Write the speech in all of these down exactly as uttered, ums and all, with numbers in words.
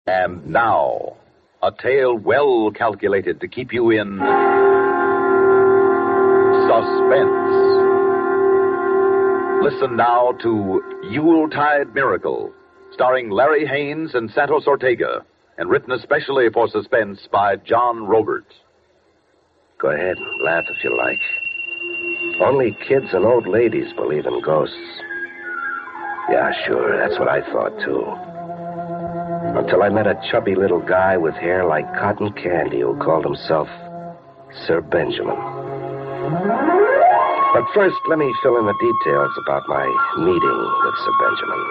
And now, a tale well calculated to keep you in suspense. Listen now to Yuletide Miracle, starring Larry Haynes and Santos Ortega, and written especially for Suspense by John Roberts. Go ahead, laugh if you like. Only kids and old ladies believe in ghosts. Yeah, sure, that's what I thought, too. Until I met a chubby little guy with hair like cotton candy who called himself Sir Benjamin. But first, let me fill in the details about my meeting with Sir Benjamin.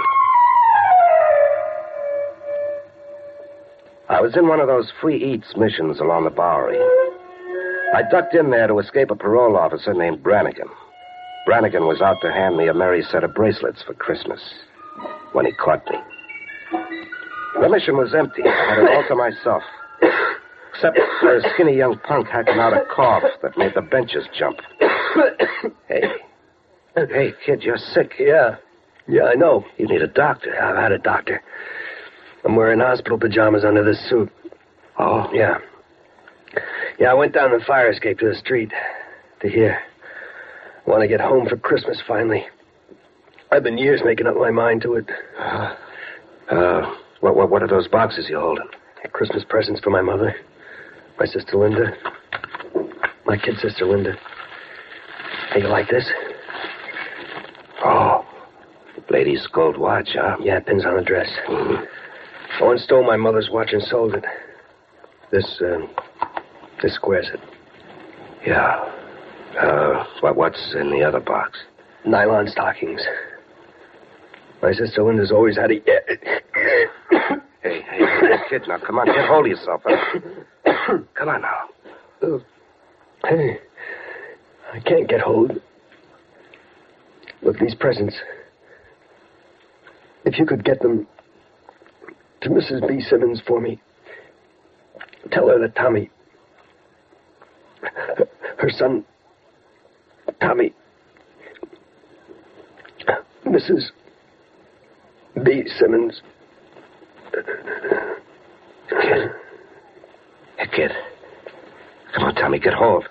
I was in one of those free eats missions along the Bowery. I ducked in there to escape a parole officer named Brannigan. Brannigan was out to hand me a merry set of bracelets for Christmas when he caught me. The mission was empty. I had it all to myself. Except for a skinny young punk hacking out a cough that made the benches jump. Hey. Hey, kid, you're sick. Yeah. Yeah, I know. You need a doctor. I've had a doctor. I'm wearing hospital pajamas under this suit. Oh? Yeah. Yeah, I went down the fire escape to the street. To here. I want to get home for Christmas, finally. I've been years making up my mind to it. Uh, uh what, what, what are those boxes you're holding? Christmas presents for my mother. My sister Linda. My kid sister Linda. Hey, you like this? Oh. Lady's gold watch, huh? Yeah, it pins on the dress. Mm-hmm. I once stole my mother's watch and sold it. This, uh, this squares it. Yeah. Uh, what, what's in the other box? Nylon stockings. My sister Linda's always had a... Hey, hey, hey, kid, now, come on, get hold of yourself. Huh? Come on now. Uh, hey, I can't get hold. Look, these presents. If you could get them to Missus B. Simmons for me, tell her that Tommy, her son, Tommy, Missus B. Simmons. Kid. Hey, kid. Come on, Tommy, get hold.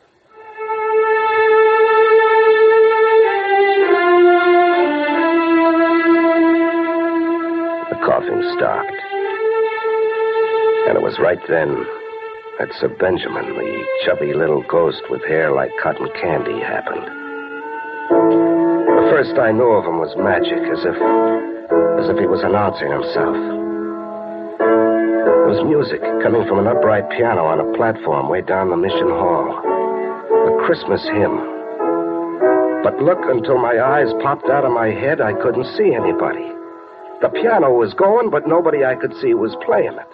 The coughing stopped. And it was right then that Sir Benjamin, the chubby little ghost with hair like cotton candy, happened. The first I knew of him was magic, as if, as if he was announcing himself. There was music coming from an upright piano on a platform way down the mission hall. A Christmas hymn. But look, until my eyes popped out of my head, I couldn't see anybody. The piano was going, but nobody I could see was playing it.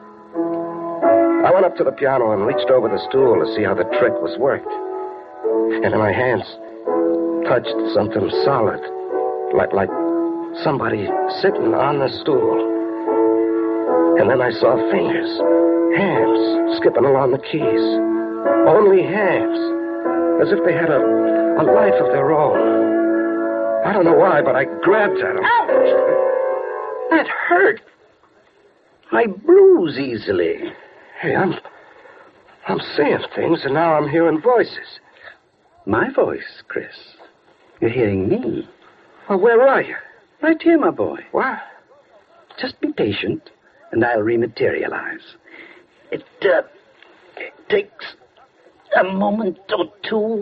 I went up to the piano and reached over the stool to see how the trick was worked. And my hands touched something solid, like, like somebody sitting on the stool. And then I saw fingers, hands, skipping along the keys. Only hands, as if they had a, a life of their own. I don't know why, but I grabbed at them. Ouch! That hurt. I bruise easily. Hey, I'm, I'm seeing things, and now I'm hearing voices. My voice, Chris. You're hearing me. Well, where are you? Right here, my boy. What? Just be patient, and I'll rematerialize. It, uh, it takes a moment or two.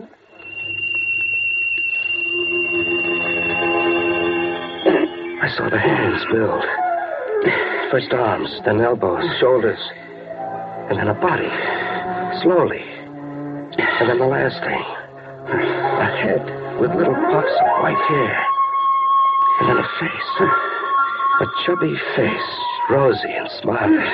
I saw the hands build. First arms, then elbows, shoulders, and then a body. Slowly. And then the last thing. A head with little puffs of white hair. And then a face. A chubby face, rosy and smiling.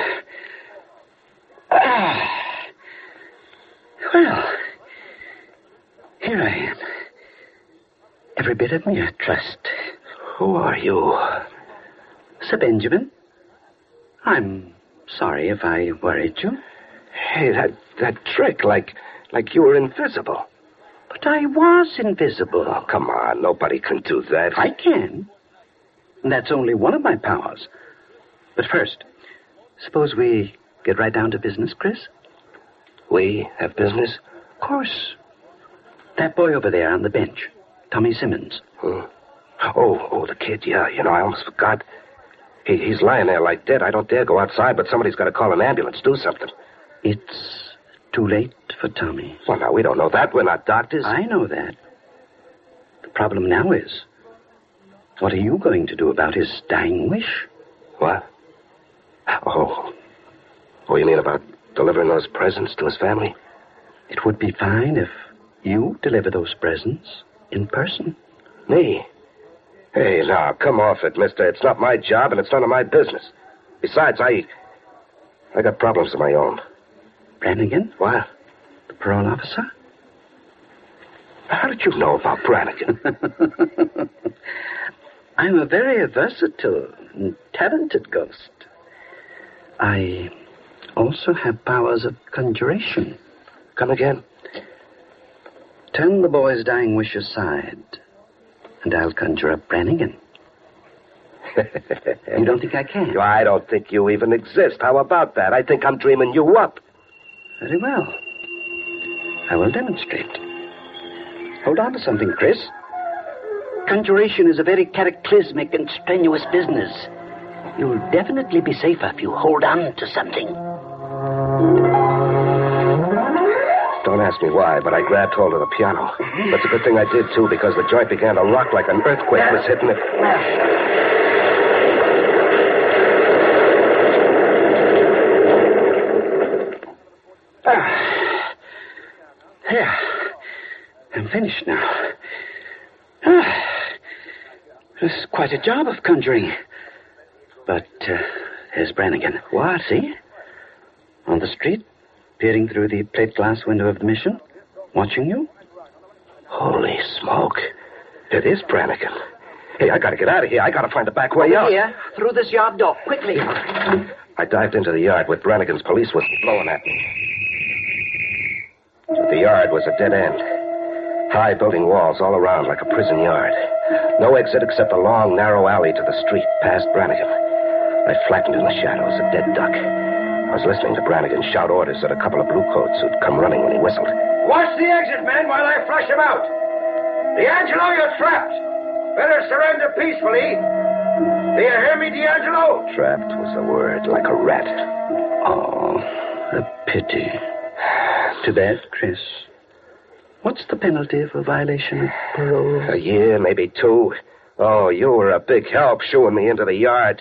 Ah. Well, here I am. Every bit of me I trust. Who are you? Sir Benjamin. I'm sorry if I worried you. Hey, that, that trick, like, like you were invisible. But I was invisible. Oh, come on. Nobody can do that. I can. And that's only one of my powers. But first, Suppose we get right down to business, Chris? We have business? Of course. That boy over there on the bench, Tommy Simmons. Hmm. Oh, oh, the kid, yeah. You know, I almost forgot. He, he's lying there like dead. I don't dare go outside, but somebody's got to call an ambulance. Do something. It's too late for Tommy. Well, now, we don't know that. We're not doctors. I know that. The problem now is, what are you going to do about his dying wish? What? Oh. Oh, you mean about delivering those presents to his family? It would be fine if you deliver those presents in person. Me? Hey, now, come off it, mister. It's not my job, and it's none of my business. Besides, I... I got problems of my own. Brannigan? What? The parole officer? How did you know about Brannigan? I'm a very versatile and talented ghost. I also have powers of conjuration. Come again? Turn the boy's dying wish aside, and I'll conjure up Brannigan. You don't think I can? I don't think you even exist. How about that? I think I'm dreaming you up. Very well. I will demonstrate. Hold on to something, Chris. Conjuration is a very cataclysmic and strenuous business. You'll definitely be safer if you hold on to something. Don't ask me why, but I grabbed hold of the piano. That's a good thing I did, too, because the joint began to rock like an earthquake was hitting it. Ah. There. I'm finished now. Ah. This is quite a job of conjuring. But uh, there's Brannigan. What? See? On the street, peering through the plate glass window of the mission, watching you. Holy smoke. It is Brannigan. Hey, I gotta get out of here. I gotta find the back way out. Here, through this yard door, quickly. I dived into the yard with Brannigan's police whistle blowing at me. The yard was a dead end. High building walls all around like a prison yard. No exit except a long, narrow alley to the street past Brannigan. I flattened in the shadows, a dead duck. I was listening to Brannigan shout orders at a couple of bluecoats who'd come running when he whistled. Watch the exit, men, while I flush him out. D'Angelo, you're trapped. Better surrender peacefully. Do you hear me, D'Angelo? Trapped was the word, like a rat. Oh, a pity. Too bad, Chris. What's the penalty for violation of parole? A year, maybe two. Oh, you were a big help shooing me into the yard.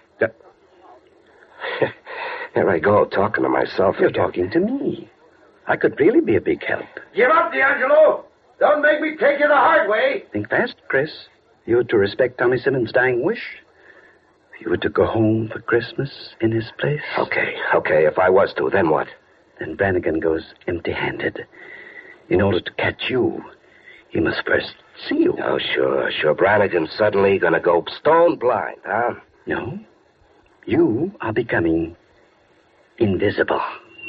Here I go, talking to myself. You're talking to me. I could really be a big help. Give up, D'Angelo. Don't make me take you the hard way. Think fast, Chris. You were to respect Tommy Simmons' dying wish. You were to go home for Christmas in his place. Okay, okay, if I was to, then what? Then Brannigan goes empty-handed. In order to catch you, he must first see you. Oh, sure, sure. Brannigan's suddenly gonna go stone blind, huh? No. You are becoming invisible.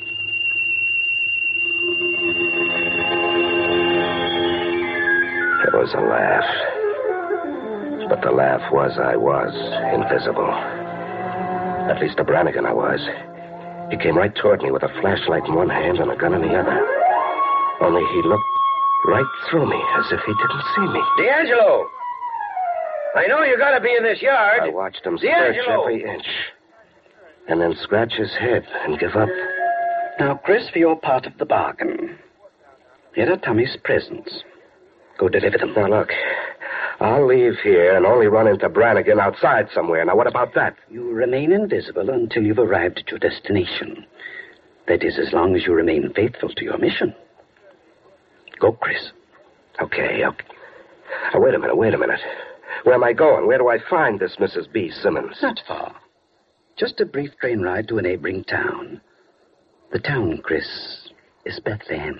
There was a laugh. But the laugh was I was invisible. At least to Brannigan I was. He came right toward me with a flashlight in one hand and a gun in the other. Only he looked right through me as if he didn't see me. D'Angelo! I know you gotta be in this yard. I watched him search every inch. And then scratch his head and give up. Now, Chris, for your part of the bargain. Here are Tommy's presents. Go deliver them. Now, look. I'll leave here and only run into Brannigan outside somewhere. Now, what about that? You remain invisible until you've arrived at your destination. That is, as long as you remain faithful to your mission. Go, Chris. Okay, okay. Now, wait a minute, wait a minute. Where am I going? Where do I find this Missus B. Simmons? Not far. Just a brief train ride to a neighboring town. The town, Chris, is Bethlehem.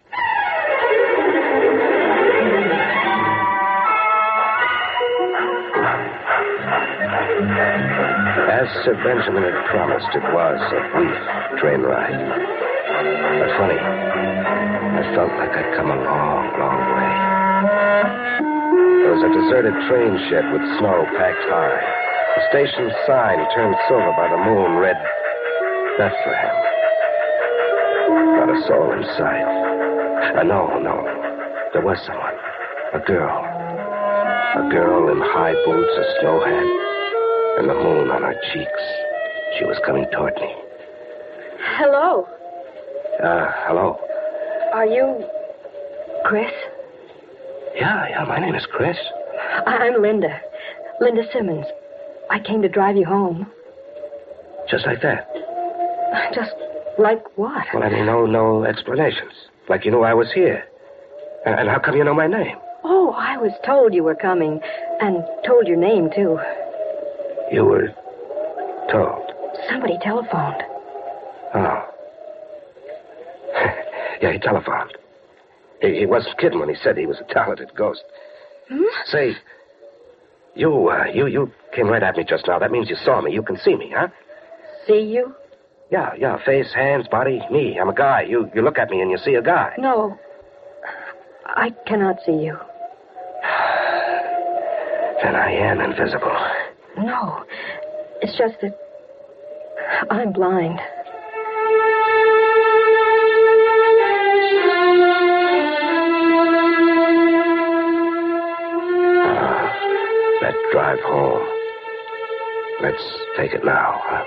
As Sir Benjamin had promised, it was a brief train ride. But funny, I felt like I'd come a long, long way. There was a deserted train shed with snow packed high. The station sign turned silver by the moon read, Bethlehem. Not a soul in sight. Uh, no, no. There was someone. A girl. A girl in high boots, a snow hat, and the moon on her cheeks. She was coming toward me. Hello. Uh, hello. Are you Chris? Yeah, yeah, my name is Chris. I- I'm Linda. Linda Simmons. I came to drive you home. Just like that? Just like what? Well, I mean, no, no explanations. Like you knew I was here. And, and how come you know my name? Oh, I was told you were coming, and told your name, too. You were told? Somebody telephoned. Oh. Yeah, he telephoned. He, he wasn't kidding when he said he was a talented ghost. Hmm? Say, you, uh, you, you came right at me just now. That means you saw me. You can see me, huh? See you? Yeah, yeah. Face, hands, body, me. I'm a guy. You, you look at me and you see a guy. No. I cannot see you. Then I am invisible. No. It's just that I'm blind. Uh, that drive home. Let's take it now, huh?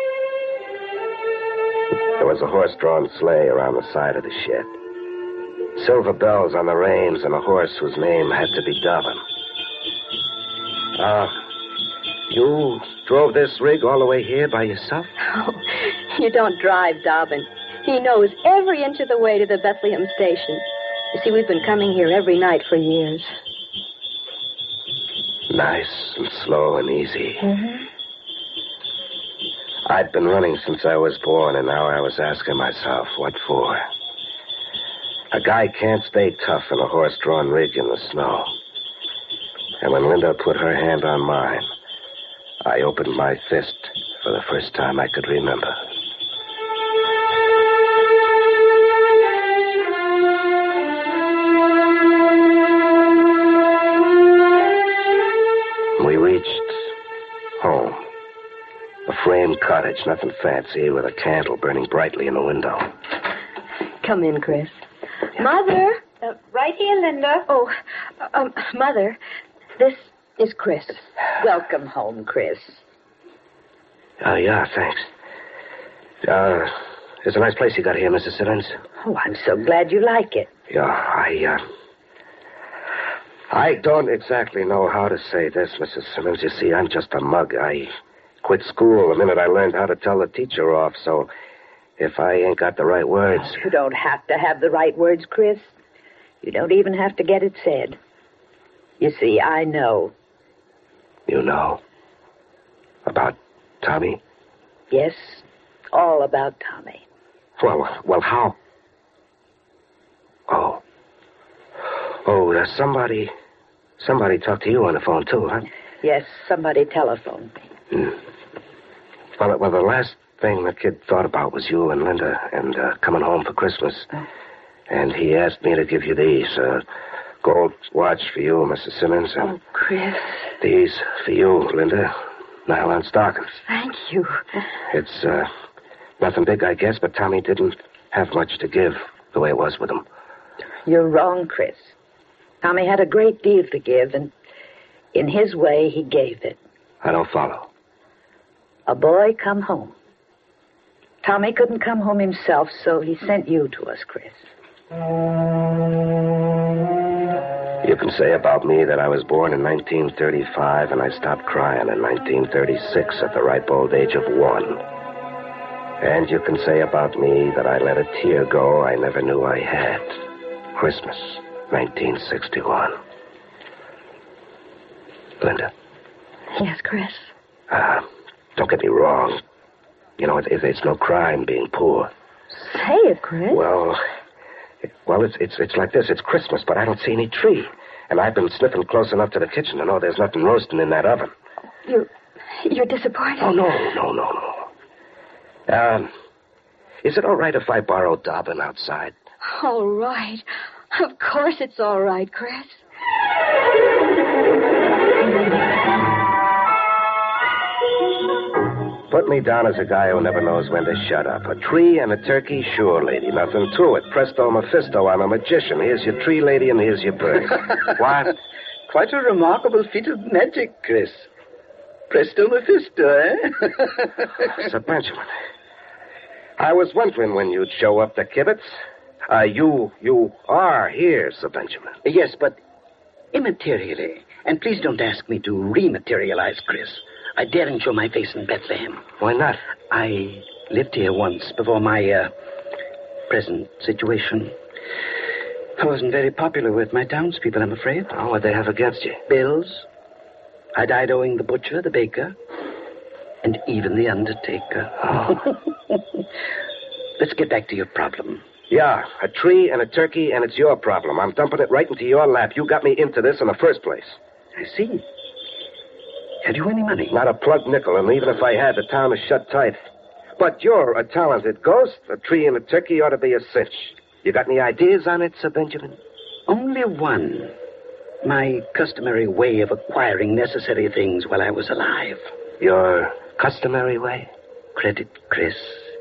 There was a horse-drawn sleigh around the side of the shed. Silver bells on the reins and a horse whose name had to be Dobbin. Uh, you drove this rig all the way here by yourself? Oh, you don't drive Dobbin. He knows every inch of the way to the Bethlehem station. You see, we've been coming here every night for years. Nice and slow and easy. Mm-hmm. I'd been running since I was born, and now I was asking myself, what for? A guy can't stay tough in a horse-drawn rig in the snow. And when Linda put her hand on mine, I opened my fist for the first time I could remember. We reached home. A framed cottage, nothing fancy, with a candle burning brightly in the window. Come in, Chris. Mother! Uh, right here, Linda. Oh, um, Mother, this is Chris. Welcome home, Chris. Oh, yeah, thanks. Uh, it's a nice place you got here, Missus Simmons. Oh, I'm so glad you like it. Yeah, I, uh... I don't exactly know how to say this, Missus Simmons. You see, I'm just a mug. I quit school the minute I learned how to tell the teacher off, so if I ain't got the right words... You don't have to have the right words, Chris. You don't even have to get it said. You see, I know. You know? About Tommy? Yes, all about Tommy. Well, well, how? Oh. Oh, there's somebody... Somebody talked to you on the phone, too, huh? Yes, somebody telephoned me. Hmm. Well, well, the last thing the kid thought about was you and Linda and uh, coming home for Christmas. Oh. And he asked me to give you these. Uh, gold watch for you, Missus Simmons. And Oh, Chris. these for you, Linda. Nylon stockings. Thank you. It's uh, nothing big, I guess, but Tommy didn't have much to give the way it was with him. You're wrong, Chris. Tommy had a great deal to give, and in his way, he gave it. I don't follow. A boy come home. Tommy couldn't come home himself, so he sent you to us, Chris. You can say about me that I was born in nineteen thirty-five and I stopped crying in nineteen thirty-six at the ripe old age of one. And you can say about me that I let a tear go I never knew I had. Christmas, nineteen sixty-one. Linda. Yes, Chris. Uh, don't get me wrong. You know, it, it, it's no crime being poor. Say it, Chris. Well, it, well, it's it's it's like this. It's Christmas, but I don't see any tree. And I've been sniffing close enough to the kitchen to know there's nothing roasting in that oven. You're, you're disappointed. Oh, no, no, no, no. Um, is it all right if I borrow Dobbin outside? All right. Of course it's all right, Chris. Put me down as a guy who never knows when to shut up. A tree and a turkey? Sure, lady. Nothing to it. Presto Mephisto, I'm a magician. Here's your tree, lady, and here's your bird. What? Quite a remarkable feat of magic, Chris. Presto Mephisto, eh? Sir Benjamin, I was wondering when you'd show up to Kibitz. Uh, you, you are here, Sir Benjamin. Yes, but immaterially. And please don't ask me to rematerialize, Chris. I daren't show my face in Bethlehem. Why not? I lived here once before my uh, present situation. I wasn't very popular with my townspeople, I'm afraid. Oh, what they have against you? Bills. I died owing the butcher, the baker, and even the undertaker. Oh. Let's get back to your problem. Yeah, a tree and a turkey, and it's your problem. I'm dumping it right into your lap. You got me into this in the first place. I see. Had you any money? Not a plug nickel, and even if I had, the town is shut tight. But you're a talented ghost. A tree and a turkey ought to be a cinch. You got any ideas on it, Sir Benjamin? Only one. My customary way of acquiring necessary things while I was alive. Your customary way? Credit, Chris.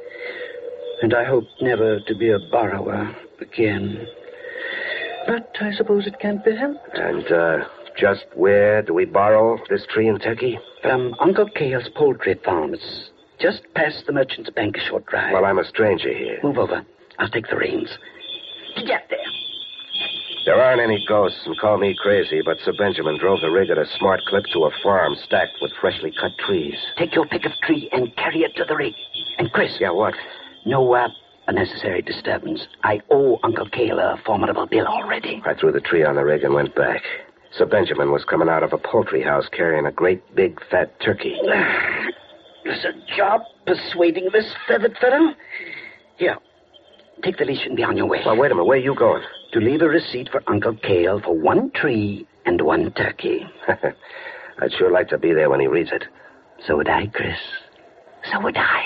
And I hope never to be a borrower again. But I suppose it can't be helped. And, uh... just where do we borrow this tree and turkey? From Uncle Cale's poultry farm. It's just past the Merchant's Bank, a short drive. Well, I'm a stranger here. Move over. I'll take the reins. Get there. There aren't any ghosts, and call me crazy, but Sir Benjamin drove the rig at a smart clip to a farm stacked with freshly cut trees. Take your pick of tree and carry it to the rig. And, Chris... Yeah, what? No uh, unnecessary disturbance. I owe Uncle Cale a formidable bill already. I threw the tree on the rig and went back. Sir Benjamin was coming out of a poultry house carrying a great, big, fat turkey. It's a job persuading this feathered fellow. Here, take the leash and be on your way. Well, wait a minute. Where are you going? To leave a receipt for Uncle Cale for one tree and one turkey. I'd sure like to be there when he reads it. So would I, Chris. So would I.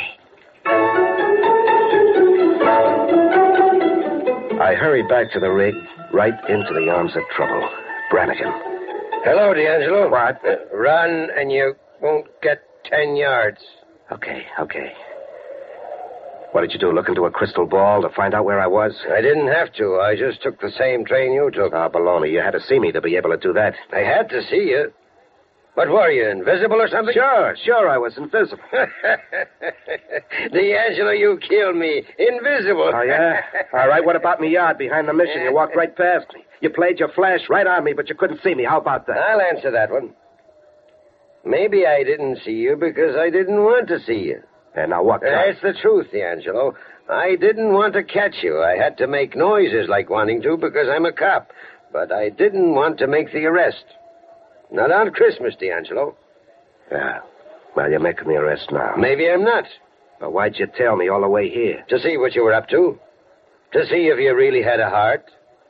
I hurried back to the rig, right into the arms of trouble. Brannigan. Hello, D'Angelo. What? Uh, run, and you won't get ten yards. Okay, okay. What did you do, look into a crystal ball to find out where I was? I didn't have to. I just took the same train you took. Ah, baloney. You had to see me to be able to do that. I had to see you. What were you, invisible or something? Sure, sure, I was invisible. D'Angelo, you killed me. Invisible. Oh, yeah? All right, what about me yard behind the mission? You walked right past me. You played your flash right on me, but you couldn't see me. How about that? I'll answer that one. Maybe I didn't see you because I didn't want to see you. And now what? That's the truth, D'Angelo. I didn't want to catch you. I had to make noises like wanting to because I'm a cop. But I didn't want to make the arrest. Not on Christmas, D'Angelo. Yeah. Well, you're making the arrest now. Maybe I'm not. But why'd you tell me all the way here? To see what you were up to. To see if you really had a heart.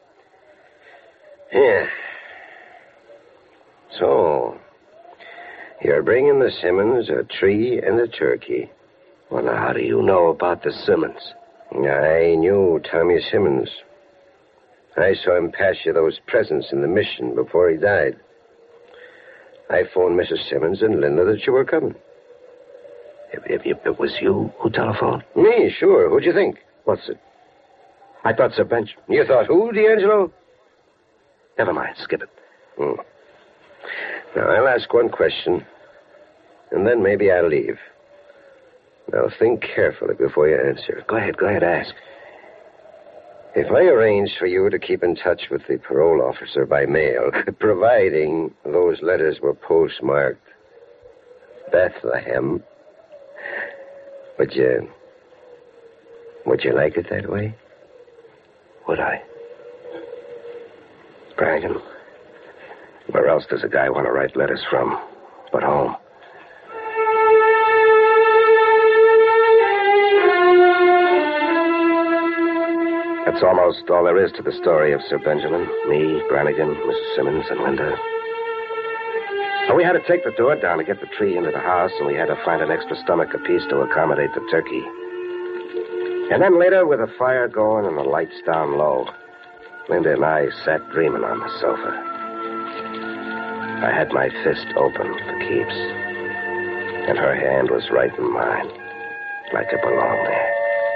Yeah. So, you're bringing the Simmons a tree and a turkey. Well, now, how do you know about the Simmons? I knew Tommy Simmons. I saw him pass you those presents in the mission before he died. I phoned Missus Simmons and Linda that you were coming. If, if, if it was you who telephoned? Me, sure. Who'd you think? What's it? I thought Sir Benjamin. You thought who, D'Angelo? Never mind. Skip it. Hmm. Now, I'll ask one question, and then maybe I'll leave. Now, think carefully before you answer. Go ahead. Go ahead. Ask. If I arranged for you to keep in touch with the parole officer by mail, providing those letters were postmarked Bethlehem, would you... would you like it that way? Would I? Brannigan, where else does a guy want to write letters from but home? That's almost all there is to the story of Sir Benjamin. Me, Brannigan, Missus Simmons, and Linda. Well, we had to take the door down to get the tree into the house, and we had to find an extra stomach apiece to accommodate the turkey. And then later, with the fire going and the lights down low, Linda and I sat dreaming on the sofa. I had my fist open for keeps. And her hand was right in mine, like it belonged there.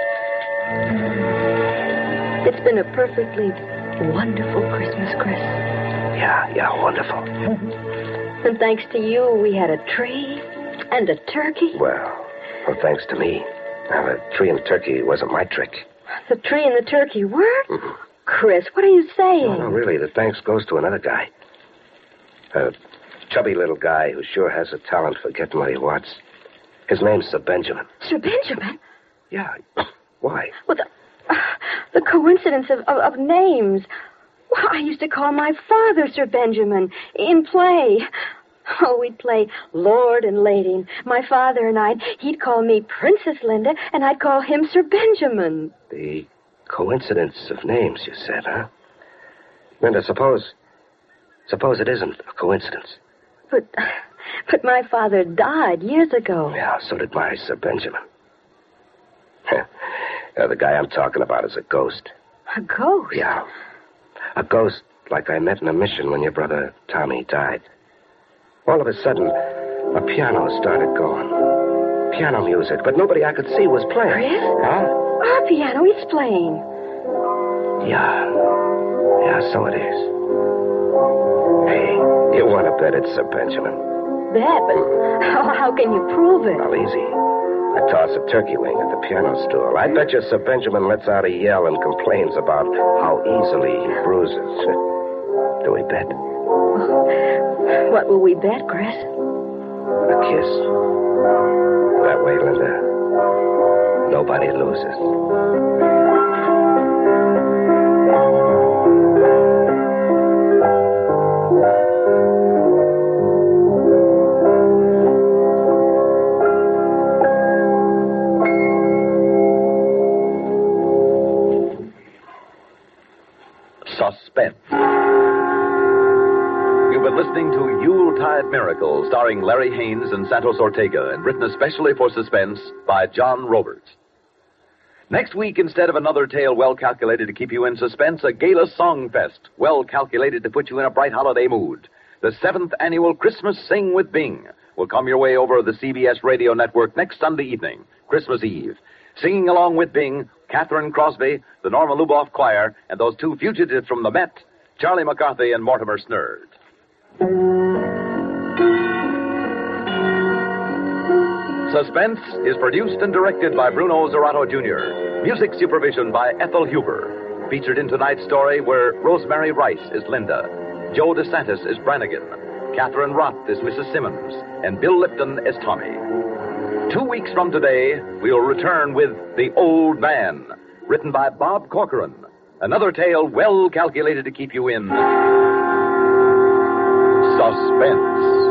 It's been a perfectly wonderful Christmas, Chris. Yeah, yeah, wonderful. And thanks to you, we had a tree and a turkey. Well, well, thanks to me. Now, the tree and turkey wasn't my trick. The tree and the turkey were? Mm-hmm. Chris, what are you saying? No, no, really, the thanks goes to another guy. A chubby little guy who sure has a talent for getting what he wants. His name's Sir Benjamin. Sir Benjamin? Yeah. Why? Well, the, uh, the coincidence of, of, of names. Well, I used to call my father Sir Benjamin in play. Oh, we'd play Lord and Lady. My father and I, he'd call me Princess Linda, and I'd call him Sir Benjamin. The coincidence of names, you said, huh? Linda, suppose... Suppose it isn't a coincidence. But... But my father died years ago. Yeah, so did my Sir Benjamin. uh, the guy I'm talking about is a ghost. A ghost? Yeah. A ghost like I met in a mission when your brother Tommy died. All of a sudden, a piano started going. Piano music, but nobody I could see was playing. Chris? Huh? Our piano is playing. Yeah. Yeah, so it is. Hey, you want to bet it's Sir Benjamin? Bet, but how, how can you prove it? Well, easy. I toss a turkey wing at the piano stool. I bet you Sir Benjamin lets out a yell and complains about how easily he bruises. Do we bet? What will we bet, Chris? A kiss. That way, Linda, nobody loses. Suspense. You've been listening to Yuletide Miracle, starring Larry Haynes and Santos Ortega, and written especially for Suspense by John Roberts. Next week, instead of another tale well calculated to keep you in suspense, a gala song fest well calculated to put you in a bright holiday mood. The seventh annual Christmas Sing with Bing will come your way over the C B S radio network next Sunday evening, Christmas Eve. Singing along with Bing, Catherine Crosby, the Norma Luboff Choir, and those two fugitives from the Met, Charlie McCarthy and Mortimer Snerd. Suspense is produced and directed by Bruno Zerato Junior Music supervision by Ethel Huber. Featured in tonight's story were Rosemary Rice as Linda, Joe DeSantis as Brannigan, Catherine Roth as Missus Simmons, and Bill Lipton as Tommy. Two weeks from today, we'll return with The Old Man, written by Bob Corcoran. Another tale well calculated to keep you in suspense.